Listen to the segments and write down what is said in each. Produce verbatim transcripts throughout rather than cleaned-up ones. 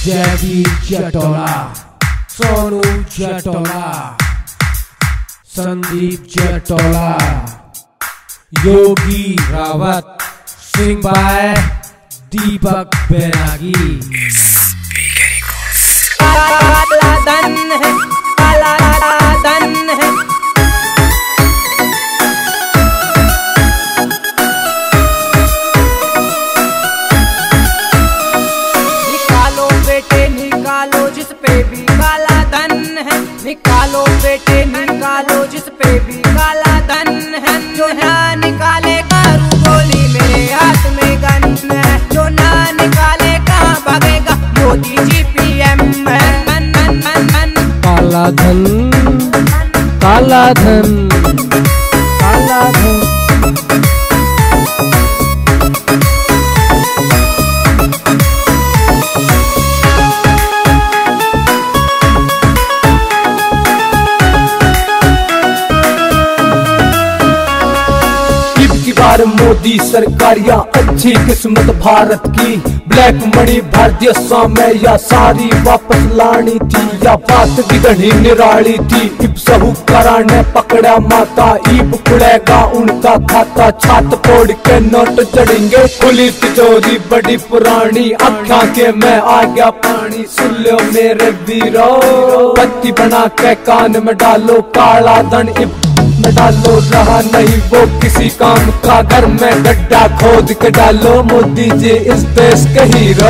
जयदीप जटोला, सोनू जटोला, संदीप जटोला, योगी रावत, सिंह बाय, दीपक बैरागी। काला धन है, काला धन है, निकालो बेटे निकालो जिस पे भी काला धन है, निकालो बेटे निकालो जिस पे भी काला धन है। जो ना निकाले कारू गोली मेरे हाथ में गन है, जो ना निकाले कहाँ भागेगा मोदी जी पीएम है। मन मन मन मन काला धन, काला धन, काला धन। बार मोदी सरकारिया अच्छी किस्मत भारत की, ब्लैक मनी भारतीय सामे या सारी वापस लानी थी, या बात की घनी निराली थी। इब साहूकारा ने पकड़ा माता, ईब खुलेगा उनका खाता, छात फोड़ के नोट चढ़ेंगे, खुली तिजोरी बड़ी पुरानी, अखा के मैं आ गया पानी। सुन लो मेरे वीरो, बत्ती बना के कान में डालो, काला धन इब में डालो, रहा नहीं वो किसी काम का, घर में गड्ढा खोद के डालो, मोदी जी इस देश के हीरो।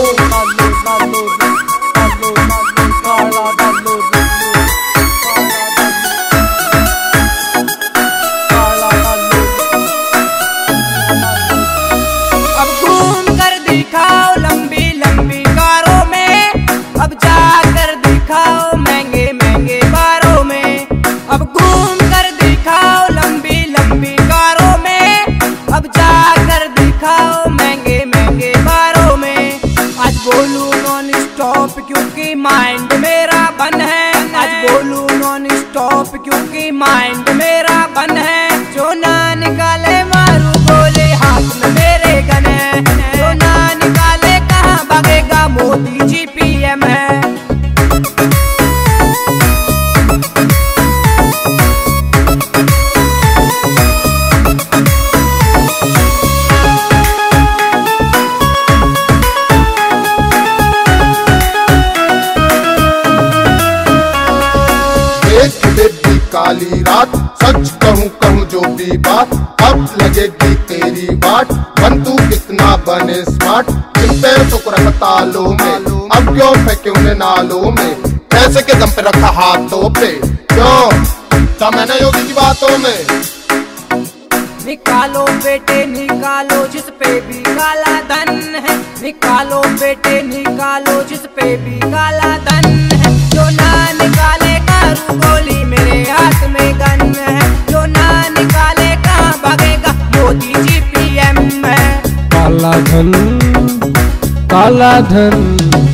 अब घूम कर दिखाओ लंबी लंबी कारों में, अब जाकर दिखाओ महंगे महंगे बारों में, अब घूम कर दिखाओ लंबी लंबी कारों में, अब जाकर दिखाओ महंगे महंगे बारों में। आज बोलूं नॉन स्टॉप क्योंकि माइंड मेरा बन है, आज बोलूं नॉन स्टॉप क्योंकि माइंड मेरा बन है। जो ना निकाले मारू गोले हाथ में मेरे गन है, जो ना निकाले कहाँ भागेगा मोदी जी पीएम है। काली रात सच कहूँ कहूँ जो भी बात, अब लगेगी तेरी बाट, बन तू कितना बने स्मार्ट, जिन पे शुक्र है तालों में, अब क्यों फेंके उन्हें नालों में, पैसे के दम पे रखा हाथों पे, क्यों था मैंने योगी की बातों में। निकालो बेटे निकालो जिस पे भी काला धन है, निकालो बेटे निकालो जिस पे भी काला धन है। जो ना निकाले कारू गोली मेरे हाथ में गन है, जो ना निकाले कहाँ भागेगा मोदी जी पीएम है। काला धन, काला धन।